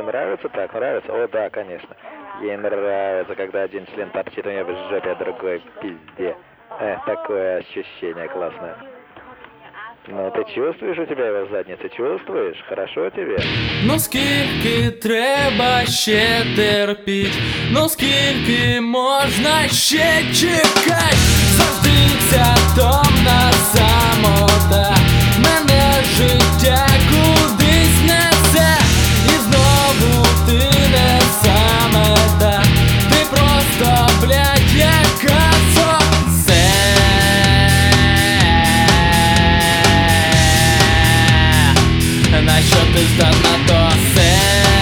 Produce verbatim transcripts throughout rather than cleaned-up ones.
тебе нравится так? Нравится? О, да, конечно. Ей нравится, когда один член торчит у нее в жопе, а другой в пизде. Эх, такое ощущение классное. Ну, ты чувствуешь у тебя его в заднице? Чувствуешь? Хорошо тебе? Ну скільки треба ще терпіть, ну скільки можна ще чекать, завжди ця томна самота мене життя кудись несе, і знову ти не саме та, ти просто, блядь, яка сонце. На що ти здатна до все?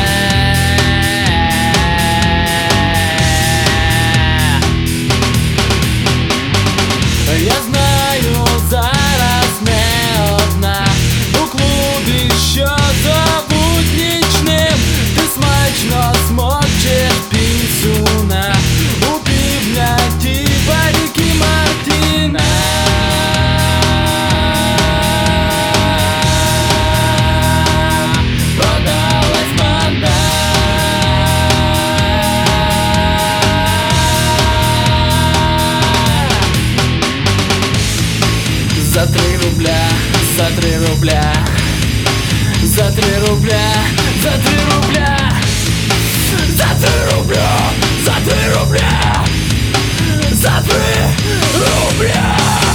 Я знаю, зараз не одна у клубі, що зовуть нічним. Ти смачно смокчеш пісюна у півдня ті паріки Мартіна. За три рубля, за три рубля, за три рубля, за три рубля, за три рубля, за три рубля, за три рубля.